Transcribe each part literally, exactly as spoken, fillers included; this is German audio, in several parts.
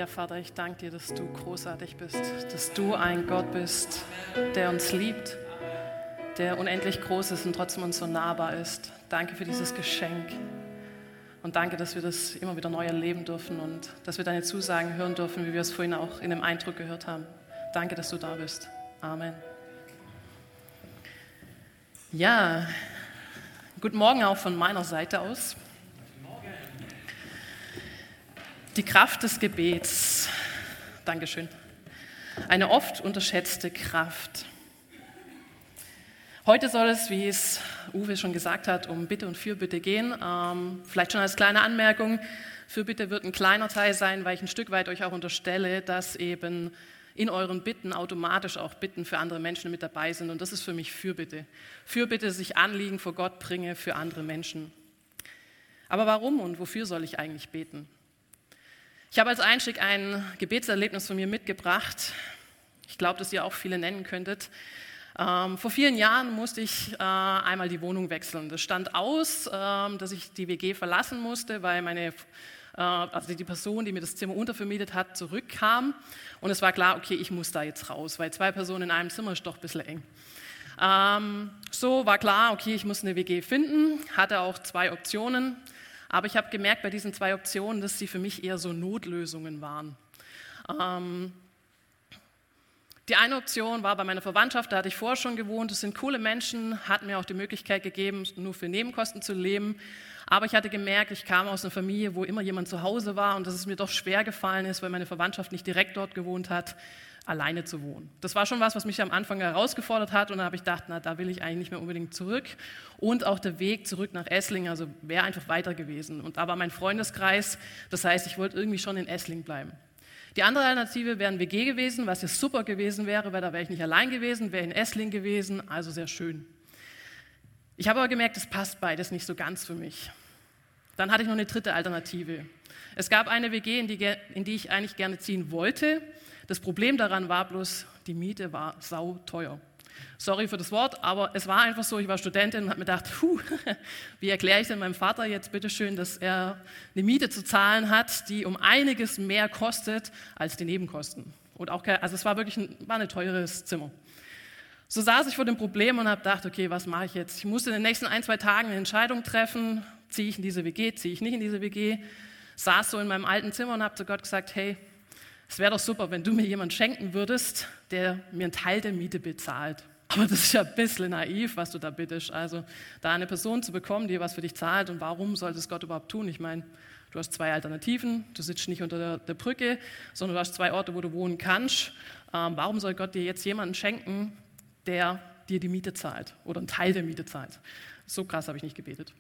Ja, Vater, ich danke dir, dass du großartig bist, dass du ein Gott bist, der uns liebt, der unendlich groß ist und trotzdem uns so nahbar ist. Danke für dieses Geschenk und danke, dass wir das immer wieder neu erleben dürfen und dass wir deine Zusagen hören dürfen, wie wir es vorhin auch in dem Eindruck gehört haben. Danke, dass du da bist. Amen. Ja, guten Morgen auch von meiner Seite aus. Die Kraft des Gebets. Dankeschön. Eine oft unterschätzte Kraft. Heute soll es, wie es Uwe schon gesagt hat, um Bitte und Fürbitte gehen. Ähm, vielleicht schon als kleine Anmerkung, Fürbitte wird ein kleiner Teil sein, weil ich ein Stück weit euch auch unterstelle, dass eben in euren Bitten automatisch auch Bitten für andere Menschen mit dabei sind. Und das ist für mich Fürbitte. Fürbitte, dass ich Anliegen vor Gott bringe für andere Menschen. Aber warum und wofür soll ich eigentlich beten? Ich habe als Einstieg ein Gebetserlebnis von mir mitgebracht. Ich glaube, dass ihr auch viele nennen könntet. Ähm, vor vielen Jahren musste ich äh, einmal die Wohnung wechseln. Das stand aus, äh, dass ich die W G verlassen musste, weil meine, äh, also die Person, die mir das Zimmer untervermietet hat, zurückkam. Und es war klar, okay, ich muss da jetzt raus, weil zwei Personen in einem Zimmer ist doch ein bisschen eng. Ähm, so war klar, okay, ich muss eine W G finden, hatte auch zwei Optionen. Aber ich habe gemerkt bei diesen zwei Optionen, dass sie für mich eher so Notlösungen waren. Ähm, die eine Option war bei meiner Verwandtschaft, da hatte ich vorher schon gewohnt. Das sind coole Menschen, hatten mir auch die Möglichkeit gegeben, nur für Nebenkosten zu leben. Aber ich hatte gemerkt, ich kam aus einer Familie, wo immer jemand zu Hause war und dass es mir doch schwer gefallen ist, weil meine Verwandtschaft nicht direkt dort gewohnt hat, alleine zu wohnen. Das war schon was, was mich am Anfang herausgefordert hat und da habe ich gedacht, na, da will ich eigentlich nicht mehr unbedingt zurück. Und auch der Weg zurück nach Esslingen, also wäre einfach weiter gewesen. Und da war mein Freundeskreis, das heißt, ich wollte irgendwie schon in Esslingen bleiben. Die andere Alternative wäre ein W G gewesen, was ja super gewesen wäre, weil da wäre ich nicht allein gewesen, wäre in Esslingen gewesen, also sehr schön. Ich habe aber gemerkt, es passt beides nicht so ganz für mich. Dann hatte ich noch eine dritte Alternative. Es gab eine W G, in die, in die ich eigentlich gerne ziehen wollte. Das Problem daran war bloß, die Miete war sauteuer. Sorry für das Wort, aber es war einfach so, ich war Studentin und habe mir gedacht, puh, wie erkläre ich denn meinem Vater jetzt bitteschön, dass er eine Miete zu zahlen hat, die um einiges mehr kostet als die Nebenkosten. Und auch, also es war wirklich ein, war ein teures Zimmer. So saß ich vor dem Problem und habe gedacht, okay, was mache ich jetzt? Ich musste in den nächsten ein, zwei Tagen eine Entscheidung treffen, ziehe ich in diese W G, ziehe ich nicht in diese W G. Saß so in meinem alten Zimmer und habe zu Gott gesagt, hey, es wäre doch super, wenn du mir jemanden schenken würdest, der mir einen Teil der Miete bezahlt. Aber das ist ja ein bisschen naiv, was du da bittest. Also da eine Person zu bekommen, die was für dich zahlt und warum sollte es Gott überhaupt tun? Ich meine, du hast zwei Alternativen, du sitzt nicht unter der, der Brücke, sondern du hast zwei Orte, wo du wohnen kannst. Ähm, warum soll Gott dir jetzt jemanden schenken, der dir die Miete zahlt oder einen Teil der Miete zahlt? So krass habe ich nicht gebetet.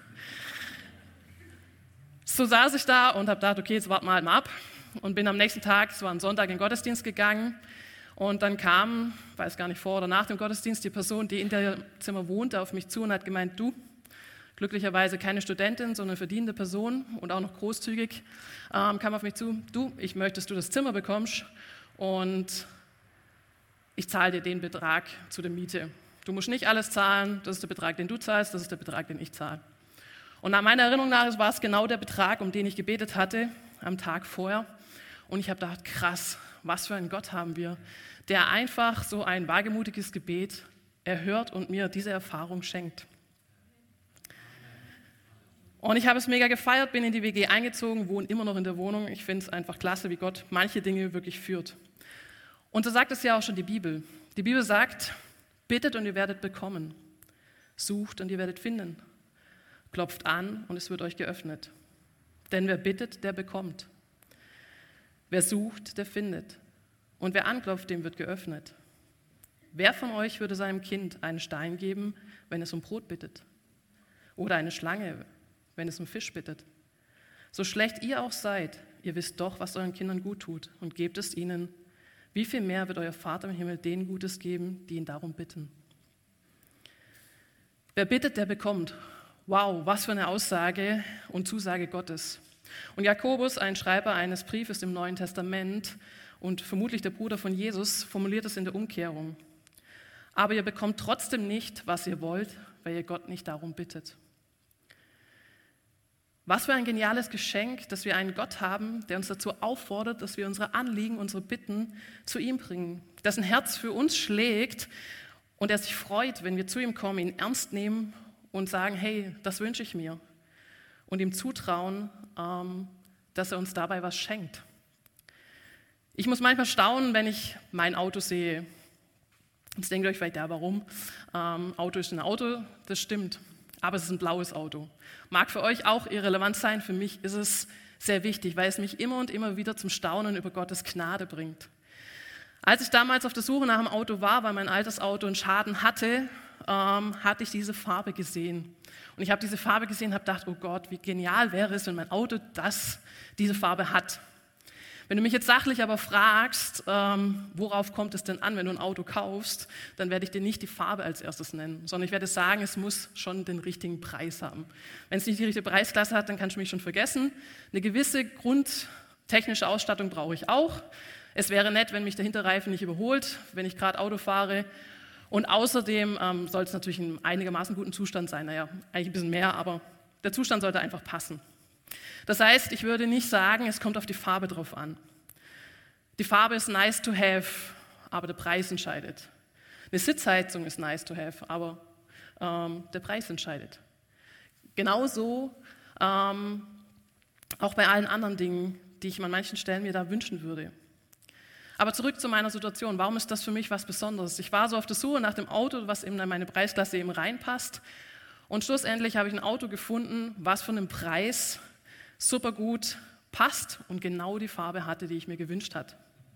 So saß ich da und habe gedacht, okay, jetzt warten wir halt mal ab. Und bin am nächsten Tag, es war ein Sonntag, in den Gottesdienst gegangen. Und dann kam, weiß gar nicht, vor oder nach dem Gottesdienst, die Person, die in dem Zimmer wohnte, auf mich zu und hat gemeint, du, glücklicherweise keine Studentin, sondern verdienende Person und auch noch großzügig, ähm, kam auf mich zu, du, ich möchte, dass du das Zimmer bekommst und ich zahle dir den Betrag zu der Miete. Du musst nicht alles zahlen, das ist der Betrag, den du zahlst, das ist der Betrag, den ich zahle. Und nach meiner Erinnerung nach war es genau der Betrag, um den ich gebetet hatte am Tag vorher. Und ich habe gedacht, krass, was für einen Gott haben wir, der einfach so ein wagemutiges Gebet erhört und mir diese Erfahrung schenkt. Und ich habe es mega gefeiert, bin in die W G eingezogen, wohne immer noch in der Wohnung. Ich finde es einfach klasse, wie Gott manche Dinge wirklich führt. Und so sagt es ja auch schon die Bibel. Die Bibel sagt, bittet und ihr werdet bekommen, sucht und ihr werdet finden, klopft an und es wird euch geöffnet. Denn wer bittet, der bekommt. Wer sucht, der findet. Und wer anklopft, dem wird geöffnet. Wer von euch würde seinem Kind einen Stein geben, wenn es um Brot bittet? Oder eine Schlange, wenn es um Fisch bittet? So schlecht ihr auch seid, ihr wisst doch, was euren Kindern gut tut und gebt es ihnen. Wie viel mehr wird euer Vater im Himmel denen Gutes geben, die ihn darum bitten? Wer bittet, der bekommt. Wow, was für eine Aussage und Zusage Gottes. Und Jakobus, ein Schreiber eines Briefes im Neuen Testament und vermutlich der Bruder von Jesus, formuliert es in der Umkehrung. Aber ihr bekommt trotzdem nicht, was ihr wollt, weil ihr Gott nicht darum bittet. Was für ein geniales Geschenk, dass wir einen Gott haben, der uns dazu auffordert, dass wir unsere Anliegen, unsere Bitten zu ihm bringen, dessen Herz für uns schlägt und der sich freut, wenn wir zu ihm kommen, ihn ernst nehmen und sagen, hey, das wünsche ich mir und ihm zutrauen, ähm, dass er uns dabei was schenkt. Ich muss manchmal staunen, wenn ich mein Auto sehe. Jetzt denkt ihr euch vielleicht, ja, warum? Ähm, Auto ist ein Auto, das stimmt. Aber es ist ein blaues Auto. Mag für euch auch irrelevant sein, für mich ist es sehr wichtig, weil es mich immer und immer wieder zum Staunen über Gottes Gnade bringt. Als ich damals auf der Suche nach einem Auto war, weil mein altes Auto einen Schaden hatte, ähm, hatte ich diese Farbe gesehen. Und ich habe diese Farbe gesehen und habe gedacht, oh Gott, wie genial wäre es, wenn mein Auto das, diese Farbe hat. Wenn du mich jetzt sachlich aber fragst, ähm, worauf kommt es denn an, wenn du ein Auto kaufst, dann werde ich dir nicht die Farbe als erstes nennen, sondern ich werde sagen, es muss schon den richtigen Preis haben. Wenn es nicht die richtige Preisklasse hat, dann kannst du mich schon vergessen. Eine gewisse grundtechnische Ausstattung brauche ich auch. Es wäre nett, wenn mich der Hinterreifen nicht überholt, wenn ich gerade Auto fahre. Und außerdem ähm, soll es natürlich in einigermaßen guten Zustand sein. Naja, eigentlich ein bisschen mehr, aber der Zustand sollte einfach passen. Das heißt, ich würde nicht sagen, es kommt auf die Farbe drauf an. Die Farbe ist nice to have, aber der Preis entscheidet. Eine Sitzheizung ist nice to have, aber ähm, der Preis entscheidet. Genauso ähm, auch bei allen anderen Dingen, die ich an manchen Stellen mir da wünschen würde. Aber zurück zu meiner Situation. Warum ist das für mich was Besonderes? Ich war so auf der Suche nach dem Auto, was in meine Preisklasse eben reinpasst. Und schlussendlich habe ich ein Auto gefunden, was von dem Preis super gut passt und genau die Farbe hatte, die ich mir gewünscht hatte.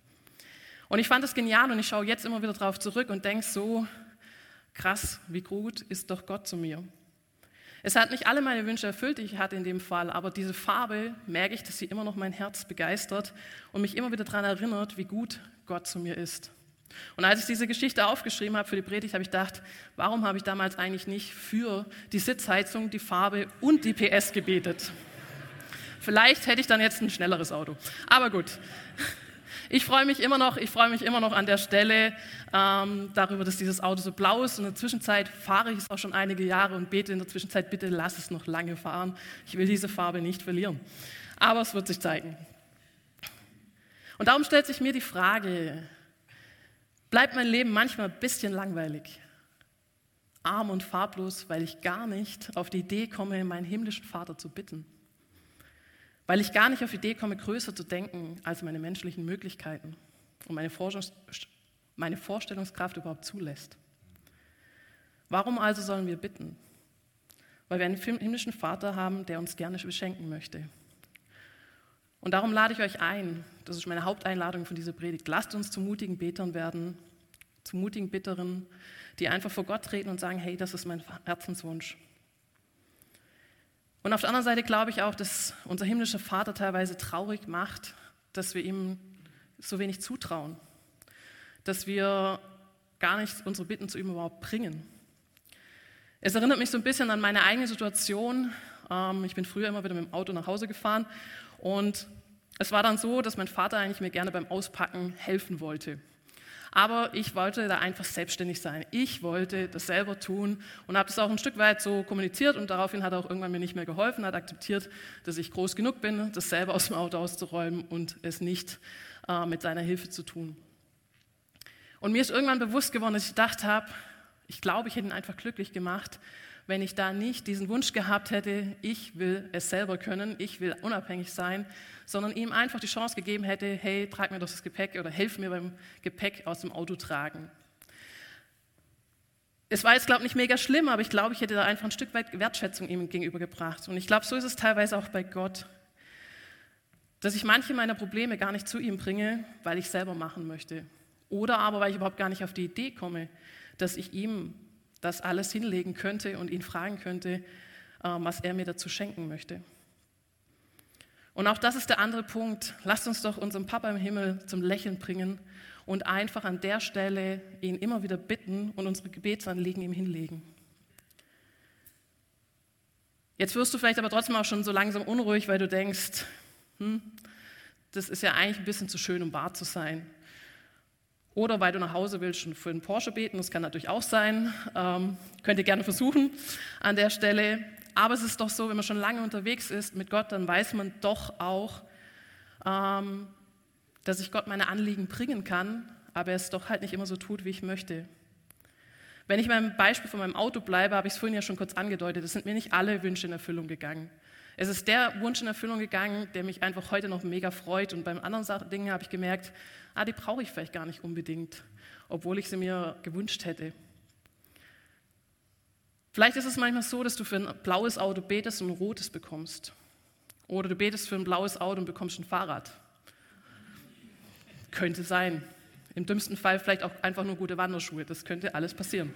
Und ich fand es genial und ich schaue jetzt immer wieder darauf zurück und denke so, krass, wie gut ist doch Gott zu mir. Es hat nicht alle meine Wünsche erfüllt, die ich hatte in dem Fall, aber diese Farbe, merke ich, dass sie immer noch mein Herz begeistert und mich immer wieder daran erinnert, wie gut Gott zu mir ist. Und als ich diese Geschichte aufgeschrieben habe für die Predigt, habe ich gedacht, warum habe ich damals eigentlich nicht für die Sitzheizung, die Farbe und die P S gebetet? Vielleicht hätte ich dann jetzt ein schnelleres Auto. Aber gut, ich freue mich immer noch, ich freue mich immer noch an der Stelle ähm, darüber, dass dieses Auto so blau ist. Und in der Zwischenzeit fahre ich es auch schon einige Jahre und bete in der Zwischenzeit, bitte lass es noch lange fahren. Ich will diese Farbe nicht verlieren. Aber es wird sich zeigen. Und darum stellt sich mir die Frage, bleibt mein Leben manchmal ein bisschen langweilig, arm und farblos, weil ich gar nicht auf die Idee komme, meinen himmlischen Vater zu bitten? Weil ich gar nicht auf die Idee komme, größer zu denken als meine menschlichen Möglichkeiten und meine, Vorstellungs- meine Vorstellungskraft überhaupt zulässt. Warum also sollen wir bitten? Weil wir einen himmlischen Vater haben, der uns gerne beschenken möchte. Und darum lade ich euch ein, das ist meine Haupteinladung von dieser Predigt, lasst uns zu mutigen Betern werden, zu mutigen Bitterinnen, die einfach vor Gott treten und sagen, hey, das ist mein Herzenswunsch. Und auf der anderen Seite glaube ich auch, dass unser himmlischer Vater teilweise traurig macht, dass wir ihm so wenig zutrauen, dass wir gar nicht unsere Bitten zu ihm überhaupt bringen. Es erinnert mich so ein bisschen an meine eigene Situation. Ich bin früher immer wieder mit dem Auto nach Hause gefahren und es war dann so, dass mein Vater eigentlich mir gerne beim Auspacken helfen wollte. Aber ich wollte da einfach selbstständig sein. Ich wollte das selber tun und habe das auch ein Stück weit so kommuniziert und daraufhin hat er auch irgendwann mir nicht mehr geholfen, hat akzeptiert, dass ich groß genug bin, das selber aus dem Auto auszuräumen und es nicht äh, mit seiner Hilfe zu tun. Und mir ist irgendwann bewusst geworden, dass ich gedacht habe, ich glaube, ich hätte ihn einfach glücklich gemacht, wenn ich da nicht diesen Wunsch gehabt hätte, ich will es selber können, ich will unabhängig sein, sondern ihm einfach die Chance gegeben hätte, hey, trag mir doch das Gepäck oder helf mir beim Gepäck aus dem Auto tragen. Es war jetzt, glaube ich, nicht mega schlimm, aber ich glaube, ich hätte da einfach ein Stück weit Wertschätzung ihm gegenübergebracht. Und ich glaube, so ist es teilweise auch bei Gott, dass ich manche meiner Probleme gar nicht zu ihm bringe, weil ich selber machen möchte. Oder aber, weil ich überhaupt gar nicht auf die Idee komme, dass ich ihm das alles hinlegen könnte und ihn fragen könnte, was er mir dazu schenken möchte. Und auch das ist der andere Punkt. Lasst uns doch unseren Papa im Himmel zum Lächeln bringen und einfach an der Stelle ihn immer wieder bitten und unsere Gebetsanliegen ihm hinlegen. Jetzt wirst du vielleicht aber trotzdem auch schon so langsam unruhig, weil du denkst, hm, das ist ja eigentlich ein bisschen zu schön, um wahr zu sein. Oder weil du nach Hause willst und für einen Porsche beten, das kann natürlich auch sein. Ähm, könnt ihr gerne versuchen an der Stelle. Aber es ist doch so, wenn man schon lange unterwegs ist mit Gott, dann weiß man doch auch, ähm, dass ich Gott meine Anliegen bringen kann, aber er es doch halt nicht immer so tut, wie ich möchte. Wenn ich beim Beispiel von meinem Auto bleibe, habe ich es vorhin ja schon kurz angedeutet, es sind mir nicht alle Wünsche in Erfüllung gegangen. Es ist der Wunsch in Erfüllung gegangen, der mich einfach heute noch mega freut. Und beim anderen Dingen habe ich gemerkt, ah, die brauche ich vielleicht gar nicht unbedingt, obwohl ich sie mir gewünscht hätte. Vielleicht ist es manchmal so, dass du für ein blaues Auto betest und ein rotes bekommst. Oder du betest für ein blaues Auto und bekommst ein Fahrrad. Könnte sein. Im dümmsten Fall vielleicht auch einfach nur gute Wanderschuhe. Das könnte alles passieren.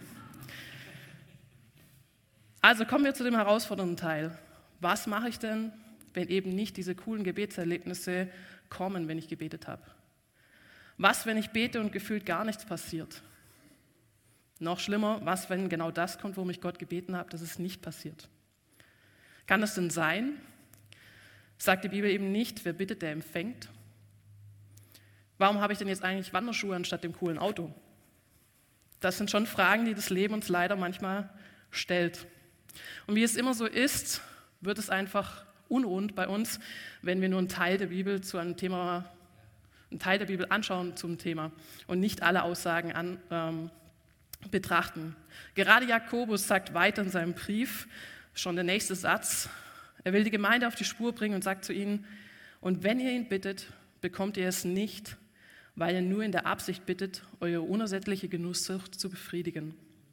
Also kommen wir zu dem herausfordernden Teil. Was mache ich denn, wenn eben nicht diese coolen Gebetserlebnisse kommen, wenn ich gebetet habe? Was, wenn ich bete und gefühlt gar nichts passiert? Noch schlimmer, was, wenn genau das kommt, worum ich Gott gebeten habe, dass es nicht passiert? Kann das denn sein? Sagt die Bibel eben nicht, wer bittet, der empfängt? Warum habe ich denn jetzt eigentlich Wanderschuhe anstatt dem coolen Auto? Das sind schon Fragen, die das Leben uns leider manchmal stellt. Und wie es immer so ist, wird es einfach unrund bei uns, wenn wir nur einen Teil der Bibel zu einem Thema, einen Teil der Bibel anschauen zum Thema und nicht alle Aussagen an, ähm, betrachten. Gerade Jakobus sagt weiter in seinem Brief, schon der nächste Satz, er will die Gemeinde auf die Spur bringen und sagt zu ihnen, und wenn ihr ihn bittet, bekommt ihr es nicht, weil ihr nur in der Absicht bittet, eure unersättliche Genusssucht zu befriedigen.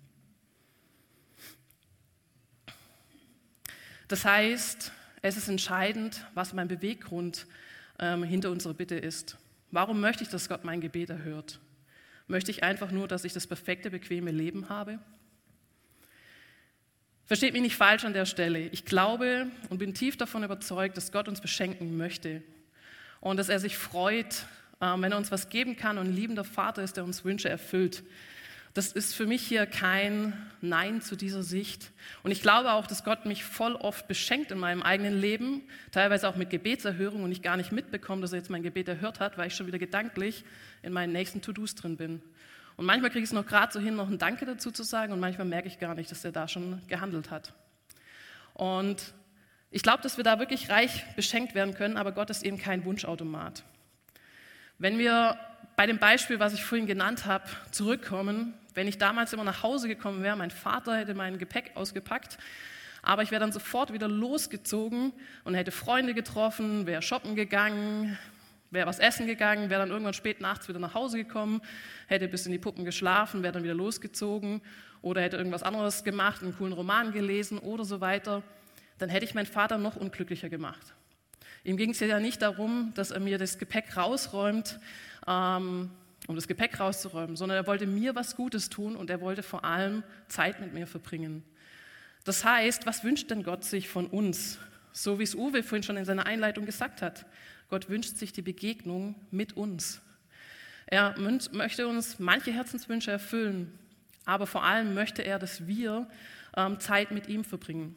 Das heißt, es ist entscheidend, was mein Beweggrund ähm, hinter unserer Bitte ist. Warum möchte ich, dass Gott mein Gebet erhört? Möchte ich einfach nur, dass ich das perfekte, bequeme Leben habe? Versteht mich nicht falsch an der Stelle. Ich glaube und bin tief davon überzeugt, dass Gott uns beschenken möchte und dass er sich freut, äh, wenn er uns was geben kann und ein liebender Vater ist, der uns Wünsche erfüllt. Das ist für mich hier kein Nein zu dieser Sicht. Und ich glaube auch, dass Gott mich voll oft beschenkt in meinem eigenen Leben, teilweise auch mit Gebetserhörung und ich gar nicht mitbekomme, dass er jetzt mein Gebet erhört hat, weil ich schon wieder gedanklich in meinen nächsten To-Dos drin bin. Und manchmal kriege ich es noch gerade so hin, noch ein Danke dazu zu sagen und manchmal merke ich gar nicht, dass er da schon gehandelt hat. Und ich glaube, dass wir da wirklich reich beschenkt werden können, aber Gott ist eben kein Wunschautomat. Wenn wir bei dem Beispiel, was ich vorhin genannt habe, zurückkommen, wenn ich damals immer nach Hause gekommen wäre, mein Vater hätte mein Gepäck ausgepackt, aber ich wäre dann sofort wieder losgezogen und hätte Freunde getroffen, wäre shoppen gegangen, wäre was essen gegangen, wäre dann irgendwann spät nachts wieder nach Hause gekommen, hätte bis in die Puppen geschlafen, wäre dann wieder losgezogen oder hätte irgendwas anderes gemacht, einen coolen Roman gelesen oder so weiter, dann hätte ich meinen Vater noch unglücklicher gemacht. Ihm ging es ja nicht darum, dass er mir das Gepäck rausräumt, ähm, um das Gepäck rauszuräumen, sondern er wollte mir was Gutes tun und er wollte vor allem Zeit mit mir verbringen. Das heißt, was wünscht denn Gott sich von uns? So wie es Uwe vorhin schon in seiner Einleitung gesagt hat. Gott wünscht sich die Begegnung mit uns. Er möchte uns manche Herzenswünsche erfüllen, aber vor allem möchte er, dass wir ähm, Zeit mit ihm verbringen.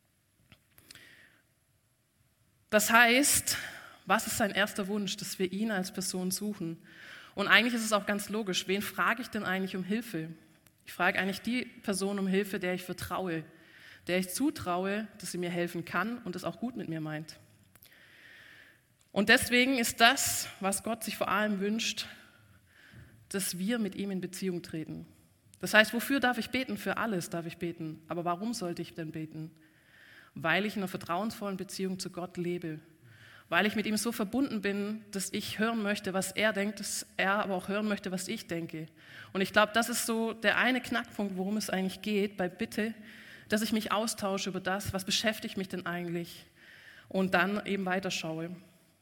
Das heißt, was ist sein erster Wunsch? Dass wir ihn als Person suchen. Und eigentlich ist es auch ganz logisch, wen frage ich denn eigentlich um Hilfe? Ich frage eigentlich die Person um Hilfe, der ich vertraue, der ich zutraue, dass sie mir helfen kann und es auch gut mit mir meint. Und deswegen ist das, was Gott sich vor allem wünscht, dass wir mit ihm in Beziehung treten. Das heißt, wofür darf ich beten? Für alles darf ich beten. Aber warum sollte ich denn beten? Weil ich in einer vertrauensvollen Beziehung zu Gott lebe. Weil ich mit ihm so verbunden bin, dass ich hören möchte, was er denkt, dass er aber auch hören möchte, was ich denke. Und ich glaube, das ist so der eine Knackpunkt, worum es eigentlich geht bei Bitte, dass ich mich austausche über das, was beschäftigt mich denn eigentlich und dann eben weiterschaue.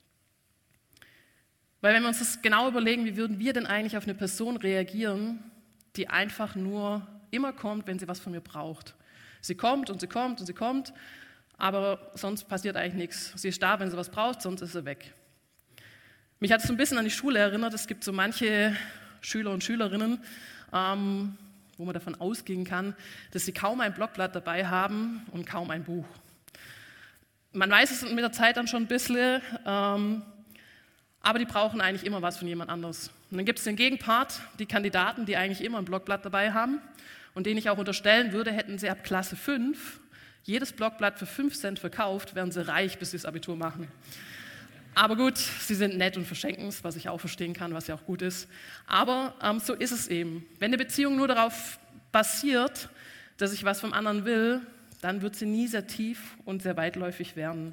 Weil wenn wir uns das genau überlegen, wie würden wir denn eigentlich auf eine Person reagieren, die einfach nur immer kommt, wenn sie was von mir braucht. Sie kommt und sie kommt und sie kommt, aber sonst passiert eigentlich nichts. Sie ist da, wenn sie was braucht, sonst ist sie weg. Mich hat es so ein bisschen an die Schule erinnert. Es gibt so manche Schüler und Schülerinnen, ähm, wo man davon ausgehen kann, dass sie kaum ein Blockblatt dabei haben und kaum ein Buch. Man weiß es mit der Zeit dann schon ein bisschen, ähm, aber die brauchen eigentlich immer was von jemand anderes. Und dann gibt es den Gegenpart, die Kandidaten, die eigentlich immer ein Blockblatt dabei haben und denen ich auch unterstellen würde, hätten sie ab Klasse fünf jedes Blockblatt für fünf Cent verkauft, wären sie reich, bis sie das Abitur machen. Aber gut, sie sind nett und verschenken es, was ich auch verstehen kann, was ja auch gut ist. Aber ähm, so ist es eben. Wenn eine Beziehung nur darauf basiert, dass ich was vom anderen will, dann wird sie nie sehr tief und sehr weitläufig werden.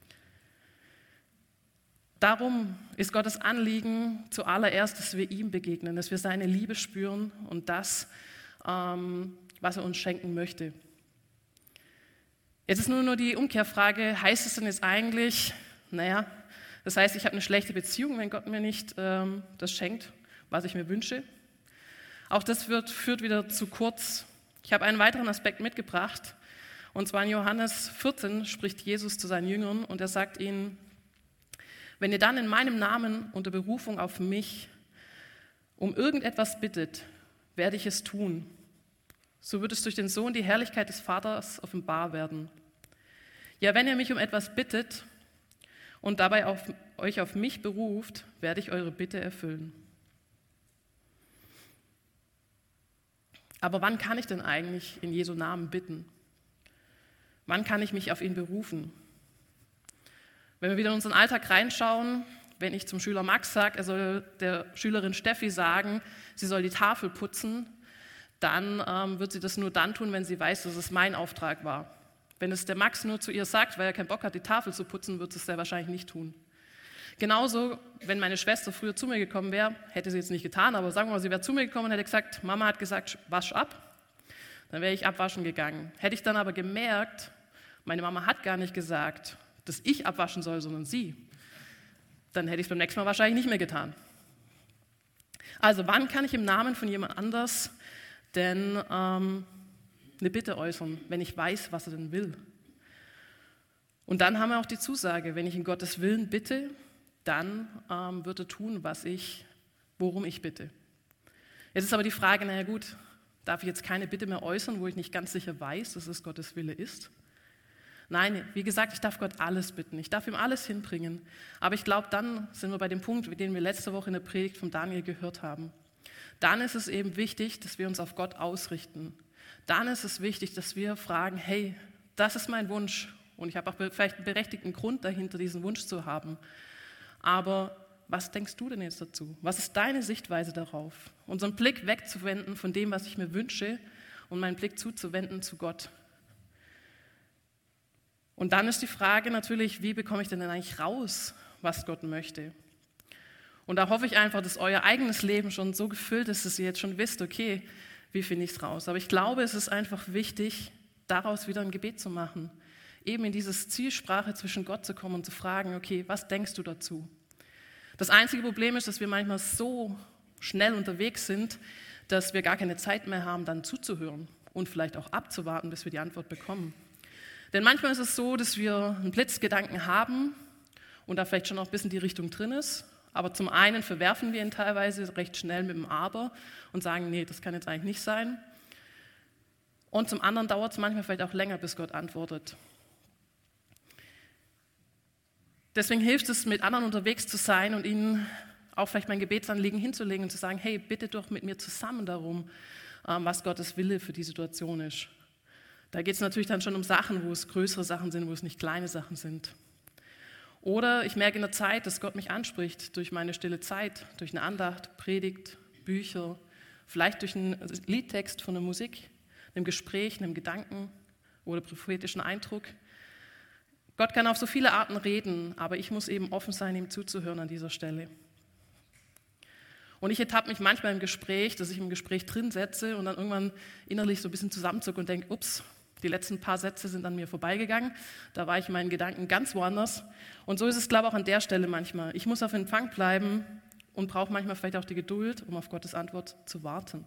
Darum ist Gottes Anliegen zuallererst, dass wir ihm begegnen, dass wir seine Liebe spüren und das, ähm, was er uns schenken möchte. Jetzt ist nur, nur die Umkehrfrage, heißt es denn jetzt eigentlich, naja, das heißt, ich habe eine schlechte Beziehung, wenn Gott mir nicht ähm, das schenkt, was ich mir wünsche? Auch das wird, führt wieder zu kurz. Ich habe einen weiteren Aspekt mitgebracht, und zwar in Johannes vierzehn spricht Jesus zu seinen Jüngern und er sagt ihnen, wenn ihr dann in meinem Namen unter Berufung auf mich um irgendetwas bittet, werde ich es tun. So wird es durch den Sohn die Herrlichkeit des Vaters offenbar werden. Ja, wenn ihr mich um etwas bittet und dabei auf, euch auf mich beruft, werde ich eure Bitte erfüllen. Aber wann kann ich denn eigentlich in Jesu Namen bitten? Wann kann ich mich auf ihn berufen? Wenn wir wieder in unseren Alltag reinschauen, wenn ich zum Schüler Max sage, er soll der Schülerin Steffi sagen, sie soll die Tafel putzen, dann ähm, wird sie das nur dann tun, wenn sie weiß, dass es mein Auftrag war. Wenn es der Max nur zu ihr sagt, weil er keinen Bock hat, die Tafel zu putzen, wird es sehr wahrscheinlich nicht tun. Genauso, wenn meine Schwester früher zu mir gekommen wäre, hätte sie jetzt nicht getan, aber sagen wir mal, sie wäre zu mir gekommen und hätte gesagt, Mama hat gesagt, wasch ab, dann wäre ich abwaschen gegangen. Hätte ich dann aber gemerkt, meine Mama hat gar nicht gesagt, dass ich abwaschen soll, sondern sie, dann hätte ich es beim nächsten Mal wahrscheinlich nicht mehr getan. Also wann kann ich im Namen von jemand anders denn ähm, eine Bitte äußern, wenn ich weiß, was er denn will? Und dann haben wir auch die Zusage, wenn ich in Gottes Willen bitte, dann ähm, wird er tun, was ich, worum ich bitte. Jetzt ist aber die Frage, naja gut, darf ich jetzt keine Bitte mehr äußern, wo ich nicht ganz sicher weiß, dass es Gottes Wille ist? Nein, wie gesagt, ich darf Gott alles bitten, ich darf ihm alles hinbringen. Aber ich glaube, dann sind wir bei dem Punkt, den wir letzte Woche in der Predigt von Daniel gehört haben. Dann ist es eben wichtig, dass wir uns auf Gott ausrichten. Dann ist es wichtig, dass wir fragen, hey, das ist mein Wunsch und ich habe auch vielleicht einen berechtigten Grund dahinter, diesen Wunsch zu haben. Aber was denkst du denn jetzt dazu? Was ist deine Sichtweise darauf? Unseren Blick wegzuwenden von dem, was ich mir wünsche und meinen Blick zuzuwenden zu Gott. Und dann ist die Frage natürlich, wie bekomme ich denn eigentlich raus, was Gott möchte? Und da hoffe ich einfach, dass euer eigenes Leben schon so gefüllt ist, dass ihr jetzt schon wisst, okay, wie finde ich es raus? Aber ich glaube, es ist einfach wichtig, daraus wieder ein Gebet zu machen. Eben in diese Zielsprache zwischen Gott zu kommen und zu fragen, okay, was denkst du dazu? Das einzige Problem ist, dass wir manchmal so schnell unterwegs sind, dass wir gar keine Zeit mehr haben, dann zuzuhören und vielleicht auch abzuwarten, bis wir die Antwort bekommen. Denn manchmal ist es so, dass wir einen Blitzgedanken haben und da vielleicht schon auch ein bisschen die Richtung drin ist, aber zum einen verwerfen wir ihn teilweise recht schnell mit dem Aber und sagen, nee, das kann jetzt eigentlich nicht sein. Und zum anderen dauert es manchmal vielleicht auch länger, bis Gott antwortet. Deswegen hilft es, mit anderen unterwegs zu sein und ihnen auch vielleicht mein Gebetsanliegen hinzulegen und zu sagen, hey, bitte doch mit mir zusammen darum, was Gottes Wille für die Situation ist. Da geht es natürlich dann schon um Sachen, wo es größere Sachen sind, wo es nicht kleine Sachen sind. Oder ich merke in der Zeit, dass Gott mich anspricht durch meine stille Zeit, durch eine Andacht, Predigt, Bücher, vielleicht durch einen Liedtext von der Musik, einem Gespräch, einem Gedanken oder prophetischen Eindruck. Gott kann auf so viele Arten reden, aber ich muss eben offen sein, ihm zuzuhören an dieser Stelle. Und ich ertappe mich manchmal im Gespräch, dass ich im Gespräch drin setze und dann irgendwann innerlich so ein bisschen zusammenzucke und denke, ups, die letzten paar Sätze sind an mir vorbeigegangen, da war ich in meinen Gedanken ganz woanders. Und so ist es, glaube ich, auch an der Stelle manchmal. Ich muss auf Empfang bleiben und brauche manchmal vielleicht auch die Geduld, um auf Gottes Antwort zu warten.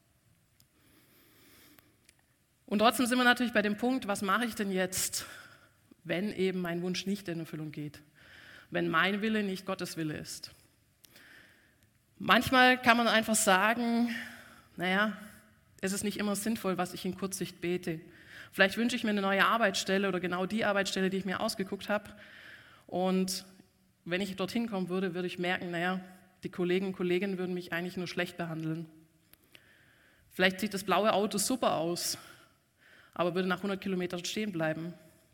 Und trotzdem sind wir natürlich bei dem Punkt, was mache ich denn jetzt, wenn eben mein Wunsch nicht in Erfüllung geht, wenn mein Wille nicht Gottes Wille ist. Manchmal kann man einfach sagen, naja, es ist nicht immer sinnvoll, was ich in Kurzsicht bete. Vielleicht wünsche ich mir eine neue Arbeitsstelle oder genau die Arbeitsstelle, die ich mir ausgeguckt habe und wenn ich dorthin kommen würde, würde ich merken, naja, die Kollegen und Kolleginnen würden mich eigentlich nur schlecht behandeln. Vielleicht sieht das blaue Auto super aus, aber würde nach hundert Kilometern stehen bleiben.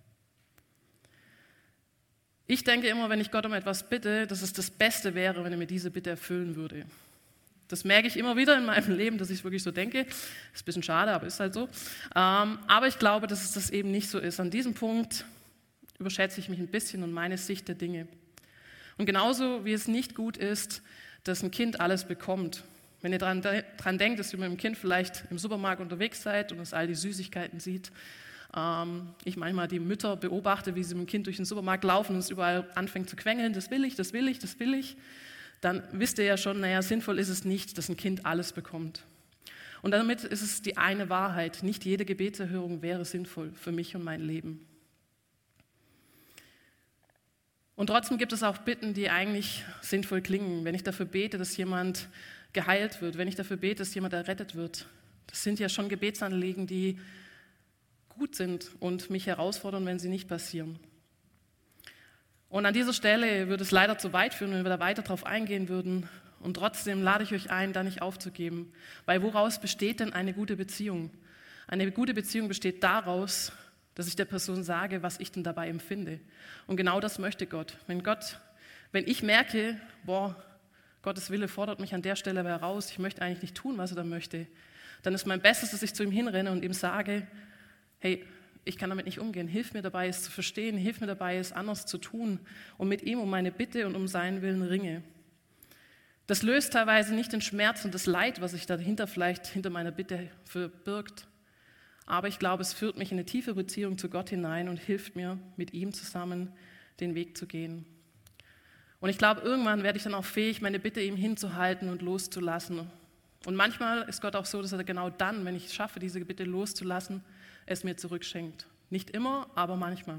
Ich denke immer, wenn ich Gott um etwas bitte, dass es das Beste wäre, wenn er mir diese Bitte erfüllen würde. Das merke ich immer wieder in meinem Leben, dass ich es wirklich so denke. Ist ein bisschen schade, aber ist halt so. Ähm, aber ich glaube, dass es das eben nicht so ist. An diesem Punkt überschätze ich mich ein bisschen und meine Sicht der Dinge. Und genauso wie es nicht gut ist, dass ein Kind alles bekommt. Wenn ihr daran dran denkt, dass ihr mit dem Kind vielleicht im Supermarkt unterwegs seid und es all die Süßigkeiten sieht, ähm, ich manchmal die Mütter beobachte, wie sie mit dem Kind durch den Supermarkt laufen und es überall anfängt zu quengeln, das will ich, das will ich, das will ich, dann wisst ihr ja schon, naja, sinnvoll ist es nicht, dass ein Kind alles bekommt. Und damit ist es die eine Wahrheit, nicht jede Gebetserhörung wäre sinnvoll für mich und mein Leben. Und trotzdem gibt es auch Bitten, die eigentlich sinnvoll klingen. Wenn ich dafür bete, dass jemand geheilt wird, wenn ich dafür bete, dass jemand errettet wird. Das sind ja schon Gebetsanliegen, die gut sind und mich herausfordern, wenn sie nicht passieren. Und an dieser Stelle würde es leider zu weit führen, wenn wir da weiter drauf eingehen würden. Und trotzdem lade ich euch ein, da nicht aufzugeben. Weil woraus besteht denn eine gute Beziehung? Eine gute Beziehung besteht daraus, dass ich der Person sage, was ich denn dabei empfinde. Und genau das möchte Gott. Wenn Gott, wenn ich merke, boah, Gottes Wille fordert mich an der Stelle heraus, ich möchte eigentlich nicht tun, was er da möchte, dann ist mein Bestes, dass ich zu ihm hinrenne und ihm sage, hey, ich kann damit nicht umgehen, hilf mir dabei, es zu verstehen, hilf mir dabei, es anders zu tun und mit ihm um meine Bitte und um seinen Willen ringe. Das löst teilweise nicht den Schmerz und das Leid, was sich dahinter vielleicht hinter meiner Bitte verbirgt, aber ich glaube, es führt mich in eine tiefe Beziehung zu Gott hinein und hilft mir, mit ihm zusammen den Weg zu gehen. Und ich glaube, irgendwann werde ich dann auch fähig, meine Bitte ihm hinzuhalten und loszulassen. Und manchmal ist Gott auch so, dass er genau dann, wenn ich es schaffe, diese Bitte loszulassen, es mir zurückschenkt. Nicht immer, aber manchmal.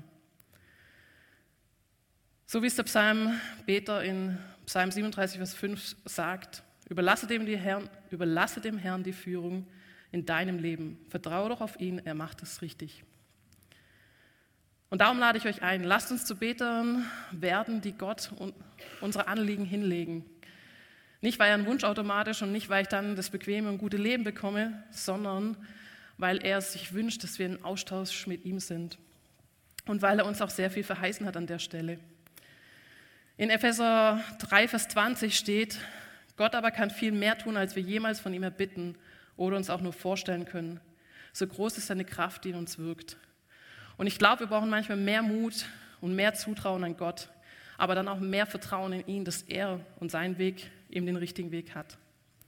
So wie es der Psalmbeter in Psalm siebenunddreißig, Vers fünf sagt, überlasse dem, die Herrn, überlasse dem Herrn die Führung in deinem Leben. Vertraue doch auf ihn, er macht es richtig. Und darum lade ich euch ein, lasst uns zu Betern werden, die Gott unsere Anliegen hinlegen. Nicht, weil er einen Wunsch automatisch und nicht, weil ich dann das bequeme und gute Leben bekomme, sondern weil er sich wünscht, dass wir in Austausch mit ihm sind. Und weil er uns auch sehr viel verheißen hat an der Stelle. In Epheser drei, Vers zwanzig steht, Gott aber kann viel mehr tun, als wir jemals von ihm erbitten oder uns auch nur vorstellen können. So groß ist seine Kraft, die in uns wirkt. Und ich glaube, wir brauchen manchmal mehr Mut und mehr Zutrauen an Gott, aber dann auch mehr Vertrauen in ihn, dass er und sein Weg eben den richtigen Weg hat.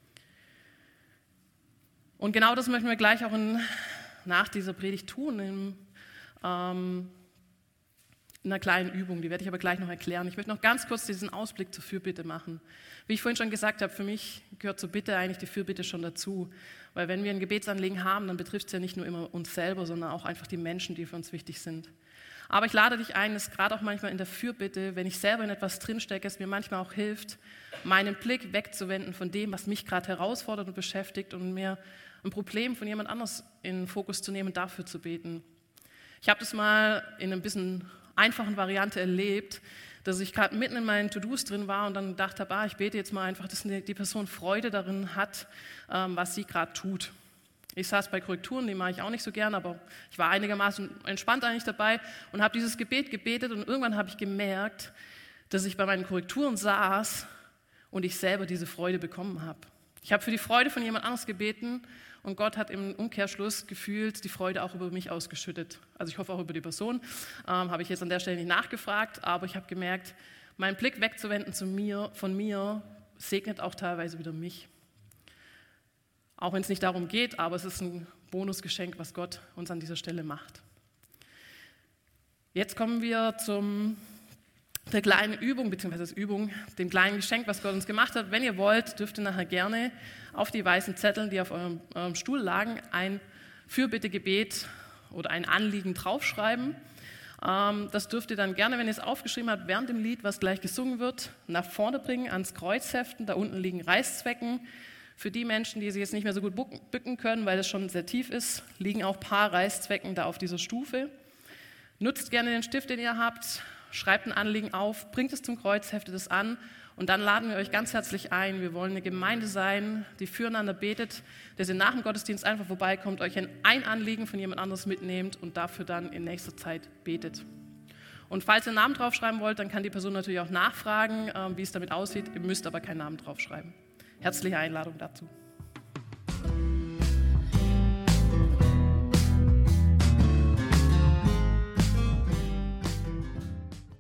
Und genau das möchten wir gleich auch in, nach dieser Predigt tun, in, ähm, in einer kleinen Übung, die werde ich aber gleich noch erklären. Ich möchte noch ganz kurz diesen Ausblick zur Fürbitte machen. Wie ich vorhin schon gesagt habe, für mich gehört zur Bitte eigentlich die Fürbitte schon dazu. Weil wenn wir ein Gebetsanliegen haben, dann betrifft es ja nicht nur immer uns selber, sondern auch einfach die Menschen, die für uns wichtig sind. Aber ich lade dich ein, dass gerade auch manchmal in der Fürbitte, wenn ich selber in etwas drinstecke, es mir manchmal auch hilft, meinen Blick wegzuwenden von dem, was mich gerade herausfordert und beschäftigt und mir ein Problem von jemand anders in den Fokus zu nehmen, dafür zu beten. Ich habe das mal in ein bisschen einfachen Variante erlebt, dass ich gerade mitten in meinen To-Dos drin war und dann gedacht habe, ah, ich bete jetzt mal einfach, dass die Person Freude darin hat, was sie gerade tut. Ich saß bei Korrekturen, die mache ich auch nicht so gern, aber ich war einigermaßen entspannt eigentlich dabei und habe dieses Gebet gebetet und irgendwann habe ich gemerkt, dass ich bei meinen Korrekturen saß und ich selber diese Freude bekommen habe. Ich habe für die Freude von jemand anderes gebeten und Gott hat im Umkehrschluss gefühlt die Freude auch über mich ausgeschüttet. Also ich hoffe auch über die Person, ähm, habe ich jetzt an der Stelle nicht nachgefragt, aber ich habe gemerkt, meinen Blick wegzuwenden zu mir, von mir segnet auch teilweise wieder mich. Auch wenn es nicht darum geht, aber es ist ein Bonusgeschenk, was Gott uns an dieser Stelle macht. Jetzt kommen wir zum der kleinen Übung, beziehungsweise Übung, dem kleinen Geschenk, was Gott uns gemacht hat. Wenn ihr wollt, dürft ihr nachher gerne auf die weißen Zettel, die auf eurem, eurem Stuhl lagen, ein Fürbittegebet oder ein Anliegen draufschreiben. Ähm, das dürft ihr dann gerne, wenn ihr es aufgeschrieben habt, während dem Lied, was gleich gesungen wird, nach vorne bringen, ans Kreuz heften. Da unten liegen Reißzwecken. Für die Menschen, die sich jetzt nicht mehr so gut bücken können, weil es schon sehr tief ist, liegen auch ein paar Reißzwecken da auf dieser Stufe. Nutzt gerne den Stift, den ihr habt. schreibt ein Anliegen auf, bringt es zum Kreuz, heftet es an und dann laden wir euch ganz herzlich ein. Wir wollen eine Gemeinde sein, die füreinander betet, dass ihr nach dem Gottesdienst einfach vorbeikommt, euch ein Anliegen von jemand anderes mitnehmt und dafür dann in nächster Zeit betet. Und falls ihr einen Namen draufschreiben wollt, dann kann die Person natürlich auch nachfragen, wie es damit aussieht. Ihr müsst aber keinen Namen draufschreiben. Herzliche Einladung dazu.